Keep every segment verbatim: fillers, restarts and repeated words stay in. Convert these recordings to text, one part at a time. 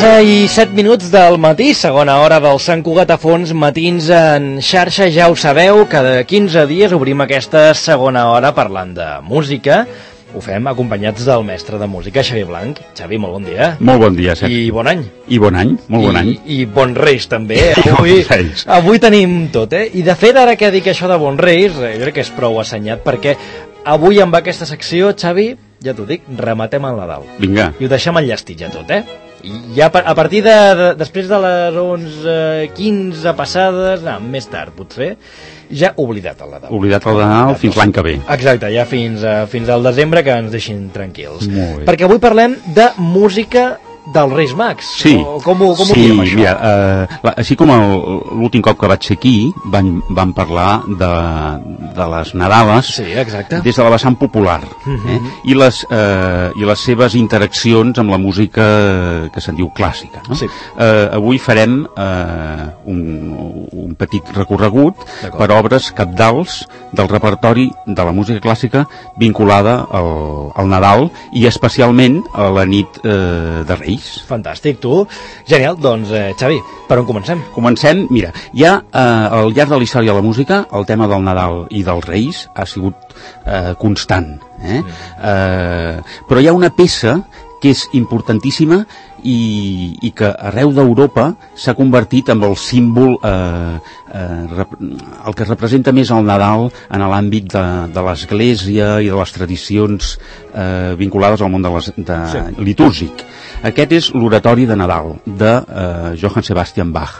onze i set minuts del matí, segona hora del Sant Cugat a Fons, matins en xarxa, ja ho sabeu, cada quinze dies obrim aquesta segona hora parlant de música. Ho fem acompanyats del mestre de música, Xavi Blanc. Xavi, molt bon dia. Molt bon dia, Cep. I bon any. I bon any, molt bon I, any. I bons reis, també. Avui, bons reis. Avui tenim tot, eh? I de fet, ara que dic això de bons reis, jo crec que és prou assenyat, perquè avui amb aquesta secció, Xavi, ja t'ho dic, rematem el Nadal. Vinga. I ho deixem enllestit ja tot, eh? I ja a partir de, de després de les onze, quinze passades, no, més tard potser, ja oblidat el Nadal. Oblidat el Nadal fins l'any que ve. Exacte, ja fins, a, fins al desembre que ens deixin tranquils. Molt bé. Perquè avui parlem de música dels Reis Mags. Sí, o, com ho, com sí, ho diem, això? mira, uh, la, així com l'últim cop que vaig ser aquí van, van parlar de, de les Nadales, sí, exacte, des de la vessant popular, uh-huh. eh? I, les, uh, i les seves interaccions amb la música que se'n diu clàssica, no? Sí. Uh, avui farem uh, un, un petit recorregut per obres cabdals del repertori de la música clàssica vinculada al, al Nadal i especialment a la nit uh, de Reis. Fantàstic, tu. Genial, doncs, eh, Xavi, per on comencem? Comencem, mira, ja eh, al llarg de la història de la música el tema del Nadal i dels Reis ha sigut eh, constant, eh? Mm. Eh, però hi ha una peça que és importantíssima i, i que arreu d'Europa s'ha convertit en el símbol, eh, eh, el que representa més el Nadal en l'àmbit de, de l'Església i de les tradicions eh, vinculades al món de les, de, sí. litúrgic. Aquest és l'oratori de Nadal de eh, Johann Sebastian Bach.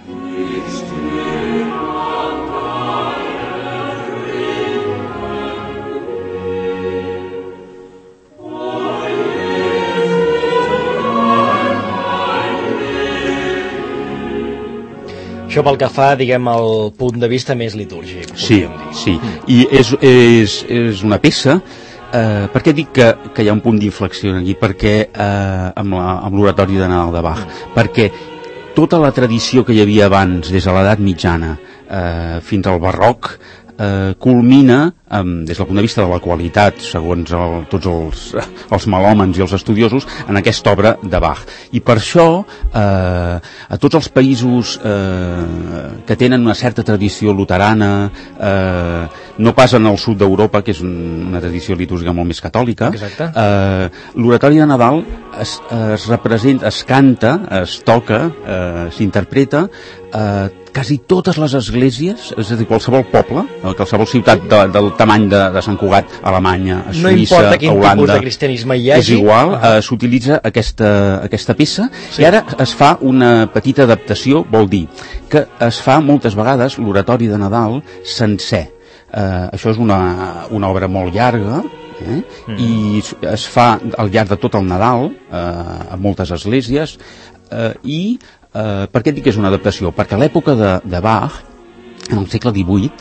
Això pel que fa, diguem, al punt de vista més litúrgic. Sí, sí. I és, és, és una peça. Eh, per què dic que, que hi ha un punt d'inflexió aquí? Perquè eh, amb l'oratori de Nadal de Bach, mm. perquè tota la tradició que hi havia abans, des de l'edat mitjana eh, fins al barroc, eh, culmina, eh, des del punt de vista de la qualitat, segons el, tots els, els melòmens i els estudiosos, en aquesta obra de Bach. I per això, eh, a tots els països eh, que tenen una certa tradició luterana, eh, no pas en el sud d'Europa, que és una tradició litúrgica molt més catòlica, eh, l'oratori de Nadal es, es representa, es canta, es toca, eh, s'interpreta, eh, quasi totes les esglésies, és a dir, qualsevol poble, qualsevol ciutat de, del tamany de, de Sant Cugat, Alemanya, a Suïssa, no importa quin a Holanda, tipus de cristianisme hi hagi, és igual, uh-huh. eh, s'utilitza aquesta, aquesta peça, sí. I ara es fa una petita adaptació, vol dir que es fa moltes vegades l'oratori de Nadal sencer. Eh, això és una, una obra molt llarga, eh? Mm. I es fa al llarg de tot el Nadal, eh, a moltes esglésies, eh, i eh, per què dic que és una adaptació? Perquè a l'època de, de Bach, en el segle divuit,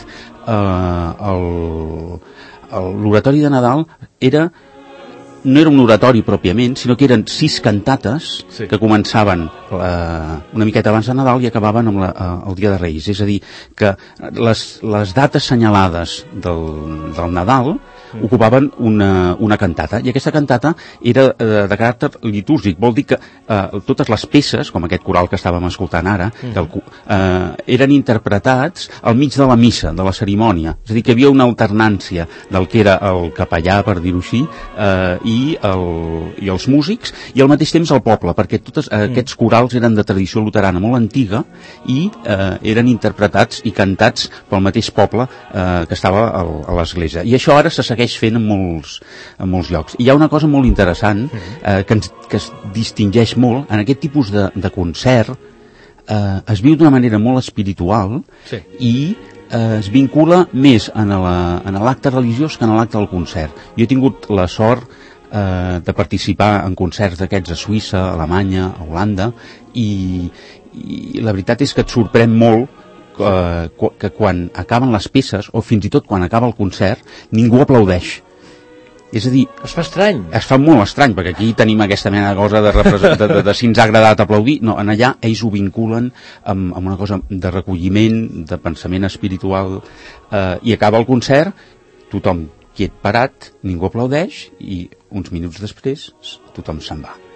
eh, l'oratori de Nadal era no era un oratori pròpiament, sinó que eren sis cantates, sí. Que començaven eh, una miqueta abans de Nadal i acabaven amb la, eh, el dia de Reis. És a dir, que les, les dates senyalades del, del Nadal mm. ocupaven una, una cantata, i aquesta cantata era eh, de caràcter litúrgic. Vol dir que eh, totes les peces, com aquest coral que estàvem escoltant ara, mm. que el, eh, eren interpretats al mig de la missa, de la cerimònia. És a dir, que hi havia una alternància del que era el capellà, per dir-ho així, eh, i I, el, i els músics, i al mateix temps el poble, perquè tots eh, aquests corals eren de tradició luterana molt antiga i eh, eren interpretats i cantats pel mateix poble eh, que estava a, a l'església. I això ara se segueix fent en molts, en molts llocs. I hi ha una cosa molt interessant eh, que, ens, que es distingeix molt en aquest tipus de, de concert. Eh, es viu d'una manera molt espiritual, sí. I eh, es vincula més en l'acte religiós que en l'acte del concert. Jo he tingut la sort eh, de participar en concerts d'aquests a Suïssa, a Alemanya, a Holanda, i, i la veritat és que et sorprèn molt eh, que quan acaben les peces, o fins i tot quan acaba el concert, ningú aplaudeix. És a dir, es fa estrany. Es fa molt estrany, perquè aquí tenim aquesta mena de cosa de, de, de, de si ens ha agradat aplaudir. No, en allà ells ho vinculen amb, amb una cosa de recolliment, de pensament espiritual, eh, i acaba el concert, tothom quiet parat, ningú aplaudeix, i uns minuts després tothom se'n va.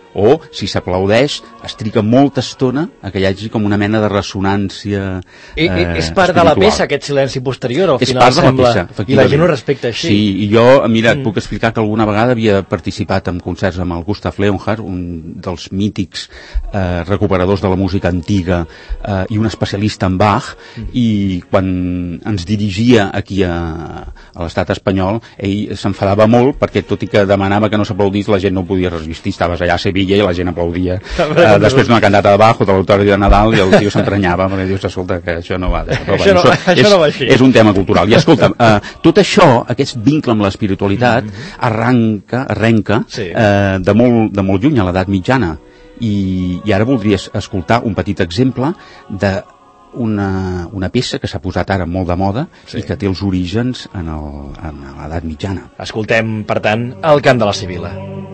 o si s'aplaudeix es triga molta estona a que hi hagi com una mena de ressonància eh, eh, és part de la peça aquest silenci posterior, al és final sembla, peça, i la gent ho respecta així. Sí, i jo, mira, et mm. puc explicar que alguna vegada havia participat en concerts amb el Gustav Leonhardt, un dels mítics eh, recuperadors de la música antiga eh, i un especialista en Bach, mm. i quan ens dirigia aquí a, a l'estat espanyol, ell s'enfadava molt perquè tot i que demanava que no s'aplaudís, la gent no podia resistir, estaves allà a Sevilla i la gent aplaudia eh, després d'una cantata de Bach o de l'autori de Nadal i el tio s'entranyava perquè dius, escolta, que això no va, però, això, no, això, això és, no va així. És un tema cultural. I escolta, eh, tot això, aquest vincle amb l'espiritualitat mm -hmm. arranca, arrenca sí. eh, de, molt, de molt lluny a l'edat mitjana i, i ara voldries escoltar un petit exemple de una, una peça que s'ha posat ara molt de moda sí. i que té els orígens en l'edat mitjana. Escoltem, per tant, el cant de la Sibil·la.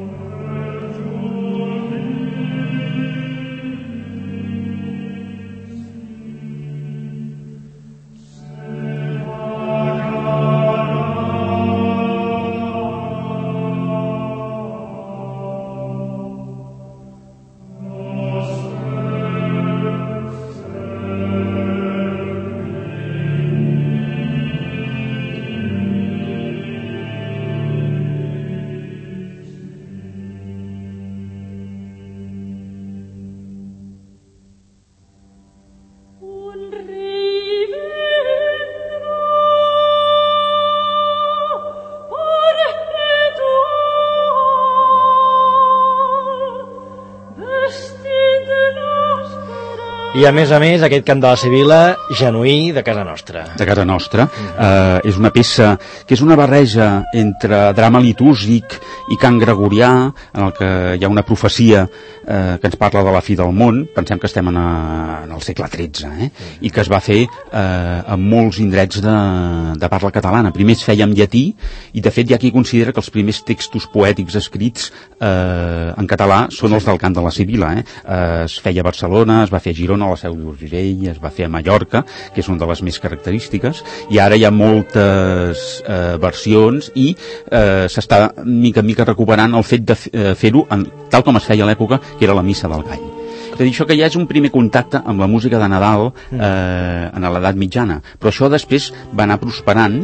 I a més a més aquest cant de la Sibil·la genuí de casa nostra. De casa nostra. Mm. Eh, és una peça que és una barreja entre drama litúrgic i cant gregorià, en el que hi ha una profecia eh, que ens parla de la fi del món. Pensem que estem en, a, en el segle tretze, eh? Mm. I que es va fer eh, en molts indrets de, de parla catalana. Primer es feia en llatí i de fet hi ha qui considera que els primers textos poètics escrits eh, en català són sí. els del cant de la Sibil·la. Eh? Eh, es feia a Barcelona, es va fer a Girona, a la Seu d'Urgell, es va fer a Mallorca, que és una de les més característiques, i ara hi ha moltes eh, versions i eh, s'està mica en mica recuperant el fet de fer-ho tal com es feia a l'època, que era la Missa del Gall. És a dir, això que ja és un primer contacte amb la música de Nadal eh, en l'edat mitjana, però això després va anar prosperant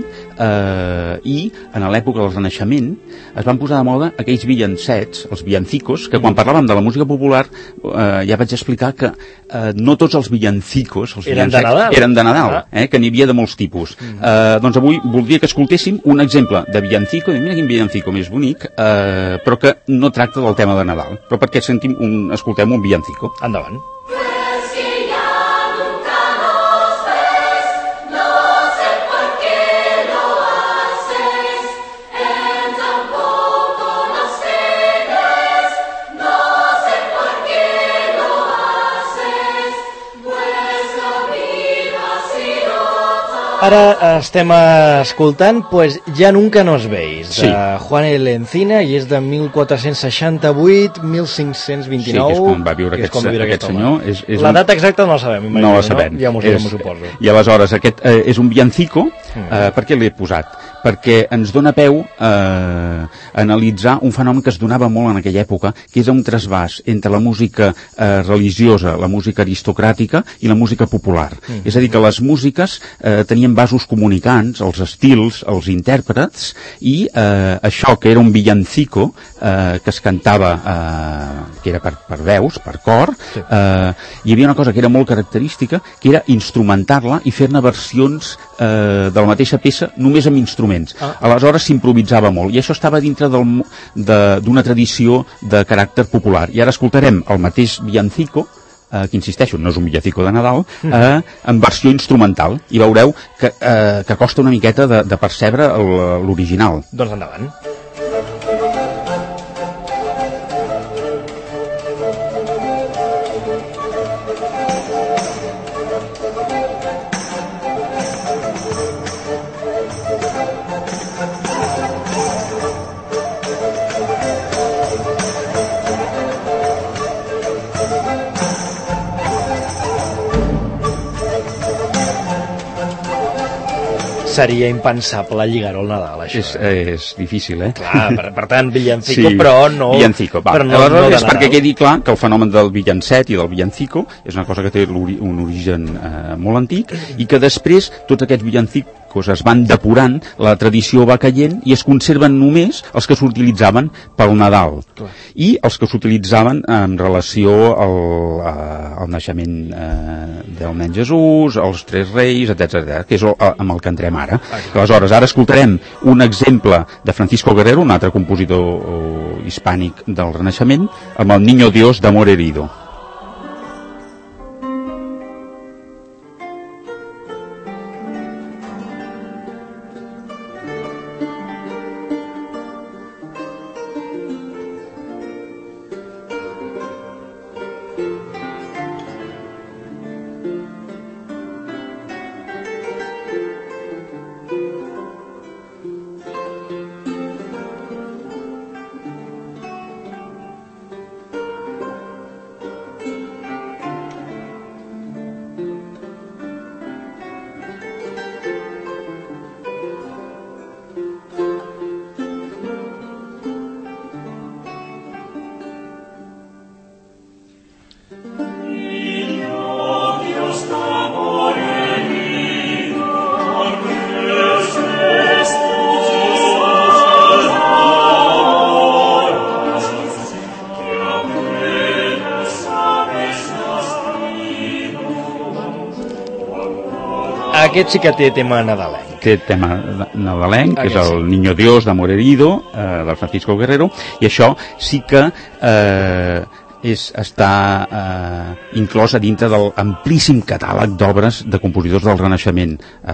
eh, i en l'època del Renaixement es van posar de moda aquells villancets, els villancicos, que quan parlàvem de la música popular eh, ja vaig explicar que eh, no tots els villancicos els eren, de Nadal. eren de Nadal, eh, que n'hi havia de molts tipus. Eh, doncs avui voldria que escoltéssim un exemple de villancico, mira quin villancico més bonic, eh, però que no tracta del tema de Nadal, però perquè sentim un, escoltem un villancico. Endavant. Ara estem escoltant pues, Ja nunca nos veis, de sí. Juan L. Encina, i és de mil quatre-cents seixanta-vuit a mil cinc-cents vint-i-nou. Sí, que és com va viure aquest, va viure aquest, aquest senyor. És, és la un... data exacta no la sabem, imagino, no la sabem. No? Ja m'ho és... suposo. I aleshores, aquest eh, és un villancico, eh, per què l'he posat? Perquè ens dona peu eh, a analitzar un fenomen que es donava molt en aquella època, que és un trasbàs entre la música eh, religiosa, la música aristocràtica i la música popular. Mm. És a dir, que les músiques eh, tenien vasos comunicants, els estils, els intèrprets, i eh, això que era un villancico eh, que es cantava, eh, que era per, per veus, per cor, sí. eh, hi havia una cosa que era molt característica, que era instrumentar-la i fer-ne versions eh, de la mateixa peça només amb instruments. Ah. Aleshores s'improvisava molt, i això estava dintre d'una tradició de caràcter popular. I ara escoltarem el mateix villancico, eh, que insisteixo, no és un villancico de Nadal, eh, en versió instrumental, i veureu que, eh, que costa una miqueta de, de percebre l'original. Doncs endavant. seria impensable lligar-ho al Nadal, això. És, eh? és difícil, eh? Clar, per, per tant, villancico, sí, però no... Villancico, va. Però no, Aleshores, no és perquè quedi clar que el fenomen del villancet i del villancico és una cosa que té un origen eh, molt antic i que després tots aquests villancicos es van depurant, la tradició va caient i es conserven només els que s'utilitzaven pel Nadal. Clar. I els que s'utilitzaven en relació al, al naixement eh, del nen Jesús, als Tres Reis, etcètera, que és el, amb el que entrem ara. Aleshores, ara escoltarem un exemple de Francisco Guerrero, un altre compositor hispànic del Renaixement, amb el Niño Dios d'Amor Herido. Aquest sí que té tema nadalenc. Té tema nadalenc, que és el Niño Dios d'Amor Herido, eh, del Francisco Guerrero, i això sí que eh, és, està eh, inclosa dintre del amplíssim catàleg d'obres de compositors del Renaixement eh,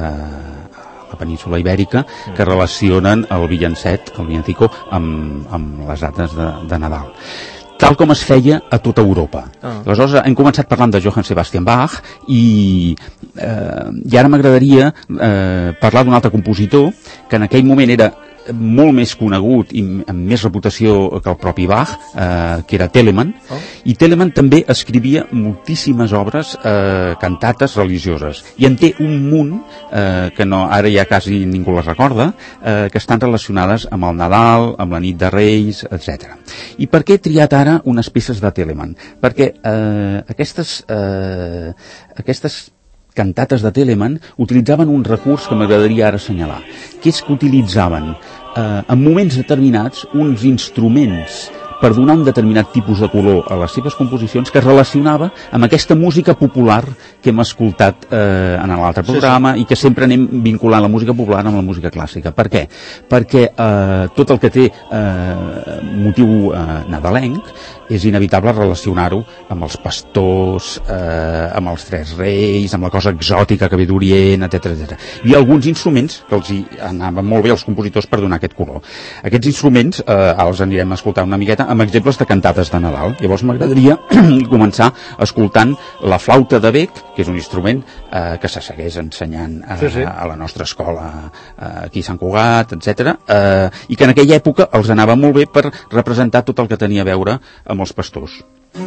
a la península Ibèrica, que relacionen el villancet, el villancico, amb, amb les dates de, de Nadal, tal com es feia a tota Europa. Ah. Aleshores, hem començat parlant de Johann Sebastian Bach i, eh, i ara m'agradaria eh, parlar d'un altre compositor que en aquell moment era molt més conegut i amb més reputació que el propi Bach, eh, que era Telemann, oh. i Telemann també escrivia moltíssimes obres, eh, cantates religioses, i en té un munt eh, que no, ara ja quasi ningú les recorda, eh, que estan relacionades amb el Nadal, amb la nit de Reis, etcètera. I per què he triat ara unes peces de Telemann? Perquè eh, aquestes eh, aquestes cantates de Telemann utilitzaven un recurs que m'agradaria ara assenyalar, que és que utilitzaven eh, en moments determinats uns instruments per donar un determinat tipus de color a les seves composicions que es relacionava amb aquesta música popular que hem escoltat eh, en l'altre programa, sí, sí. i que sempre anem vinculant la música popular amb la música clàssica. Per què? Perquè eh, tot el que té eh, motiu eh, nadalenc és inevitable relacionar-ho amb els pastors, eh, amb els Tres Reis, amb la cosa exòtica que ve d'Orient, etcètera, etcètera. Hi ha alguns instruments que els hi anaven molt bé als compositors per donar aquest color. Aquests instruments eh, els anirem a escoltar una miqueta amb exemples de cantates de Nadal. Llavors m'agradaria començar escoltant la flauta de bec, que és un instrument eh, que se segueix ensenyant a, sí, sí. a la nostra escola eh, aquí a Sant Cugat, etcètera, eh, i que en aquella època els anava molt bé per representar tot el que tenia a veure amb els pastors.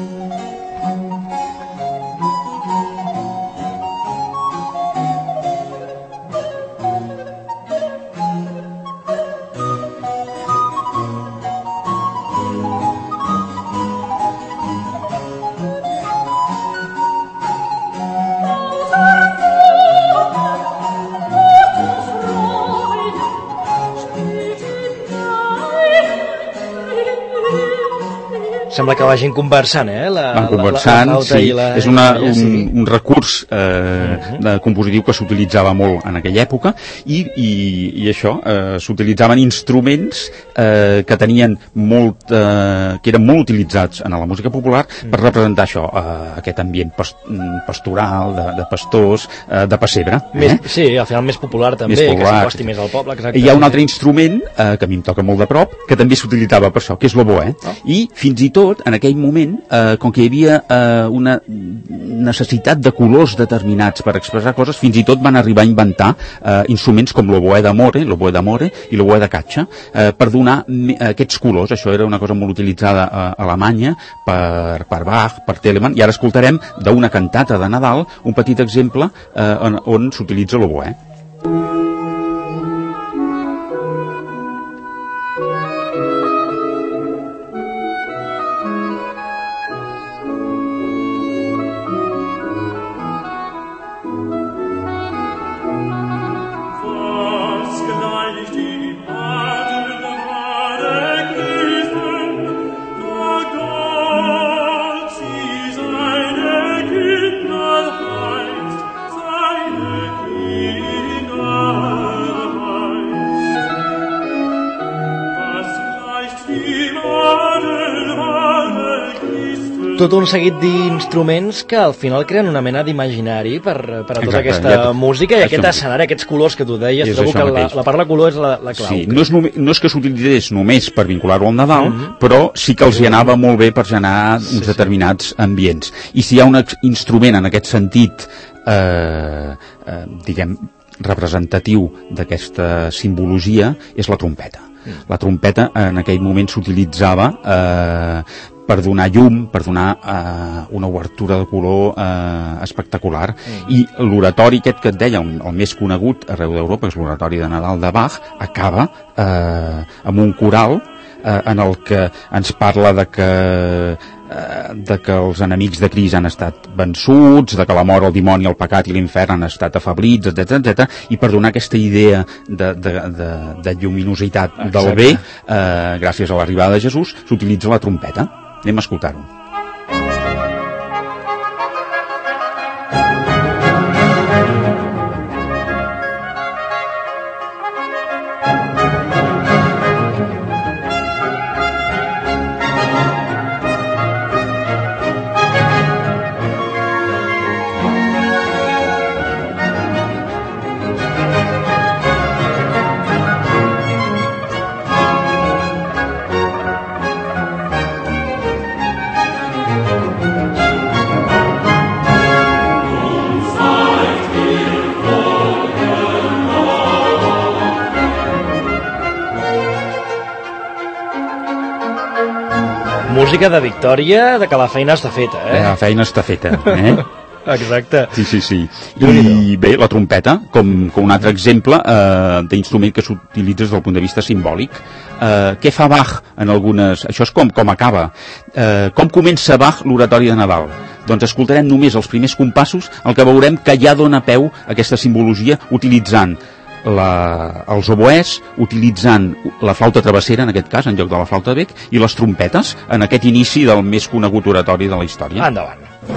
Sembla que vagin conversant, eh? La, Van conversant, la, la, la sí. la, és una, un, sí. un recurs eh, uh-huh. de compositiu que s'utilitzava molt en aquella època i, i, i això, eh, s'utilitzaven instruments eh, que tenien molt, eh, que eren molt utilitzats en la música popular per uh-huh. representar això, eh, aquest ambient past, pastoral, de, de pastors, eh, de pessebre. Més, eh? Sí, al final més popular també, més popular, que s'acosti més al poble. Exacte. Hi ha un altre instrument eh, que a mi em toca molt de prop, que també s'utilitzava per això, que és l'oboè. Oh. I fins i tot en aquell moment, eh, com que hi havia eh, una necessitat de colors determinats per expressar coses, fins i tot van arribar a inventar eh, instruments com l'oboè d'amore, l'oboè d'amore i l'oboè de caixa, eh, per donar aquests colors. Això era una cosa molt utilitzada a Alemanya per, per Bach, per Telemann, i ara escoltarem d'una cantata de Nadal un petit exemple eh, on, on s'utilitza l'oboè. tot un seguit d'instruments que al final creen una mena d'imaginari per, per a tota Exacte, aquesta ja, música i aquest escenari, aquests colors que tu deies. Trobo que la, la part de color és la, la clau. Sí, no és, només, no és que s'utilitzés només per vincular-ho al Nadal, mm -hmm. però sí que els hi anava molt bé per generar sí, uns determinats sí. ambients. I si hi ha un instrument en aquest sentit, eh, eh, diguem, representatiu d'aquesta simbologia, és la trompeta. Mm. La trompeta en aquell moment s'utilitzava eh, per donar llum, per donar eh, una obertura de color eh, espectacular. Mm. I l'oratori aquest que et deia, un, el més conegut arreu d'Europa, és l'oratori de Nadal de Bach, acaba eh, amb un coral eh, en el que ens parla de que de que els enemics de Crist han estat vençuts, de que la mort, el dimoni, el pecat i l'infern han estat afablits, etcètera, etcètera, i per donar aquesta idea de, de, de, de lluminositat Exacte. del bé, eh, gràcies a l'arribada de Jesús, s'utilitza la trompeta. Anem a escoltar-ho. Música de victòria, de que la feina està feta, eh? La feina està feta, eh? Exacte. Sí, sí, sí. I bé, la trompeta, com, com un altre exemple eh, d'instrument que s'utilitza des del punt de vista simbòlic. Eh, què fa Bach en algunes... Això és com, com acaba. Eh, com comença Bach l'oratori de Nadal? Doncs escoltarem només els primers compassos, el que veurem que ja dona peu a aquesta simbologia utilitzant La, els oboès, utilitzant la flauta travessera, en aquest cas, en lloc de la flauta de bec, i les trompetes, en aquest inici del més conegut oratori de la història. Endavant.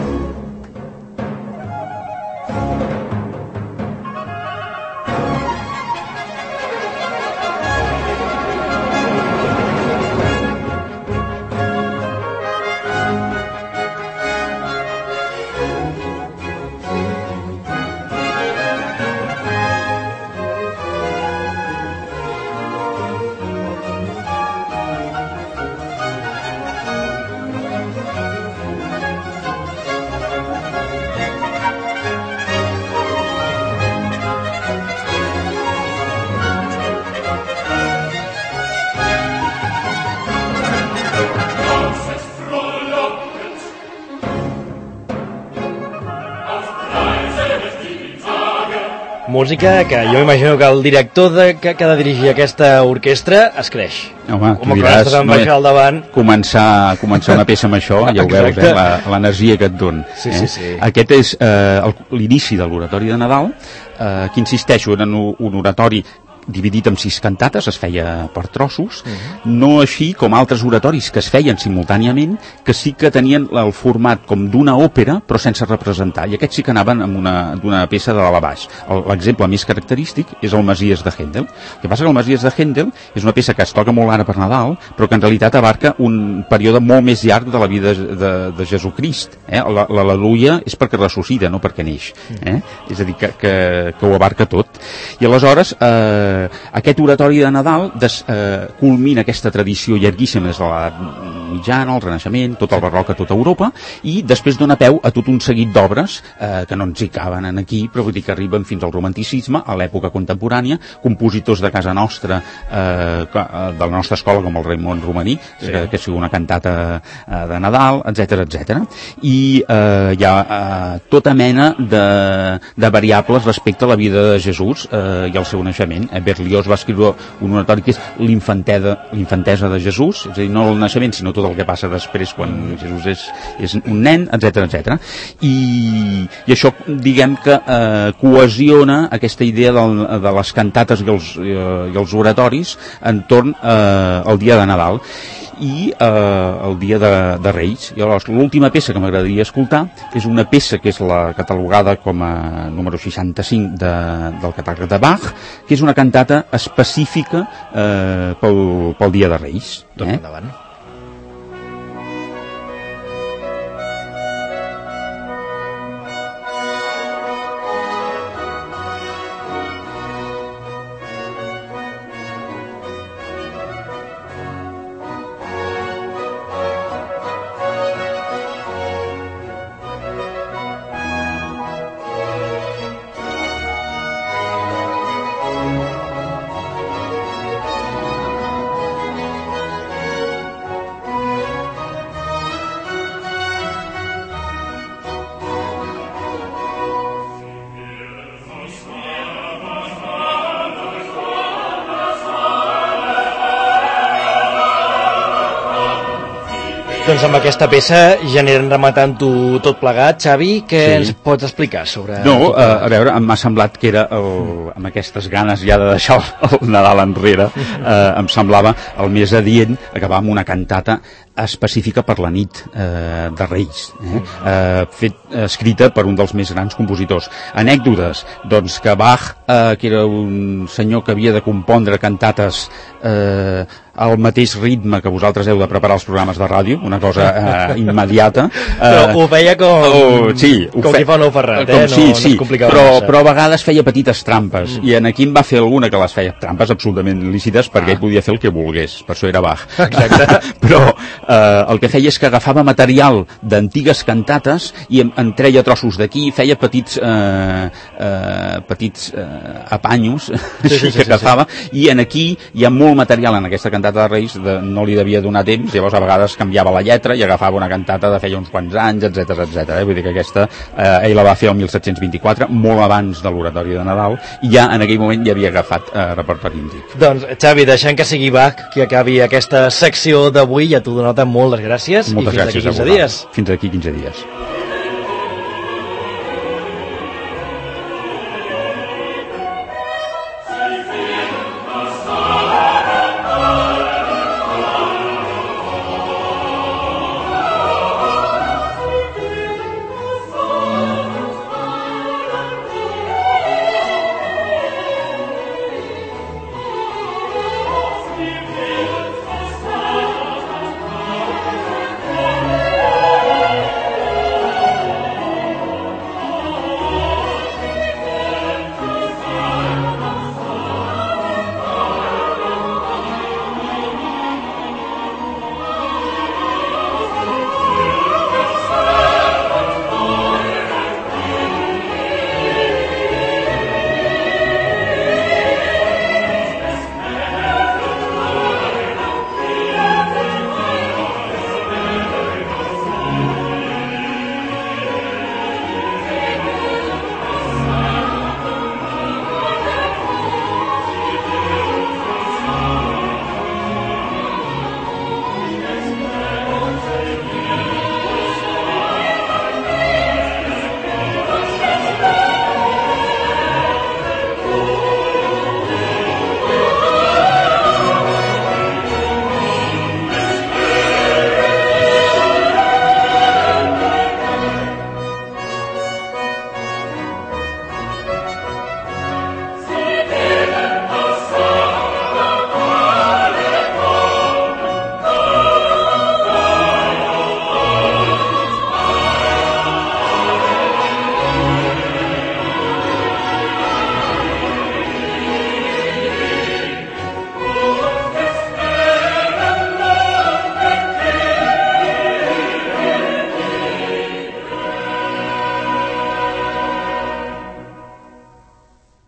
Música que jo imagino que el director de, que, que ha de dirigir aquesta orquestra es creix. Home, tu Com diràs, que no, al davant. Començar, començar una peça amb això, ja ho veus, eh, l'energia que et don. Sí, eh? sí, sí. Aquest és eh, l'inici de l'oratori de Nadal, eh, que insisteixo, era un, un oratori dividit en sis cantates, es feia per trossos, uh -huh. no així com altres oratoris que es feien simultàniament, que sí que tenien el format com d'una òpera, però sense representar, i aquests sí que anaven amb una, d'una peça de dalt a baix. L'exemple més característic és el Messies de Händel. El que passa que el Messies de Händel és una peça que es toca molt ara per Nadal, però que en realitat abarca un període molt més llarg de la vida de, de, de Jesucrist. Eh? L'al·leluia és perquè ressuscita, no perquè neix. Eh? És a dir, que, que, que ho abarca tot. I aleshores, eh, Eh, aquest oratori de Nadal des, eh, culmina aquesta tradició llarguíssima des de l'edat mitjana, el Renaixement, tot el barroc a tota Europa, i després dona peu a tot un seguit d'obres eh, que no ens hi caben en aquí, però vull dir que arriben fins al romanticisme, a l'època contemporània, compositors de casa nostra, eh, de la nostra escola, com el Raimon Romaní, sí. que, que sigui una cantata eh, de Nadal, etcètera, etcètera. I eh, hi ha eh, tota mena de, de variables respecte a la vida de Jesús eh, i al seu naixement. Berlioz va escriure un oratori que és l'infantesa de Jesús, és a dir, no el naixement, sinó tot el que passa després quan Jesús és, és un nen, etcètera, etcètera. I, i això, diguem que eh, cohesiona aquesta idea del, de les cantates i els, eh, i els oratoris entorn eh, al dia de Nadal i eh, el dia de, de Reis. I llavors l'última peça que m'agradaria escoltar és una peça que és la catalogada com a número seixanta-cinc de, del catàleg de Bach, que és una cantata específica eh, pel, pel dia de Reis. Doncs endavant. Doncs amb aquesta peça ja anirem rematant-ho tot plegat. Xavi, què sí. ens pots explicar sobre... No, a, a veure, m'ha semblat que era el, amb aquestes ganes ja de deixar el, el Nadal enrere, eh, em semblava el més adient acabar amb una cantata específica per la nit eh, de Reis, eh? Eh, fet, escrita per un dels més grans compositors. Anècdotes, doncs que Bach, eh, que era un senyor que havia de compondre cantates eh, al mateix ritme que vosaltres heu de preparar els programes de ràdio, una cosa eh, immediata. Eh, però ho feia com, oh, sí, ho com fe... qui fa un ou ferrat, eh? No, sí, no sí, es complicava però, massa. però a vegades feia petites trampes, mm. i en aquí en va fer alguna que les feia trampes absolutament lícites, perquè ah. ell podia fer el que volgués, per això era Bach. Exacte. Però eh, el que feia és que agafava material d'antigues cantates i en, en treia trossos d'aquí, feia petits eh, eh, petits eh, apanyos sí, sí, sí, que agafava, sí, sí. i en aquí hi ha molt material en aquesta cantata de Reis, de, no li devia donar temps, llavors a vegades canviava la lletra i agafava una cantata de feia uns quants anys, etc etc. Eh? Vull dir que aquesta eh, ell la va fer el mil set-cents vint-i-quatre, molt abans de l'oratori de Nadal, i ja en aquell moment ja havia agafat eh, repertori antic. Doncs Xavi, deixant que sigui Bach qui acabi aquesta secció d'avui, ja t'ho dono molt les gràcies. Moltes i fins gràcies aquí quinze dies. Fins aquí quinze dies.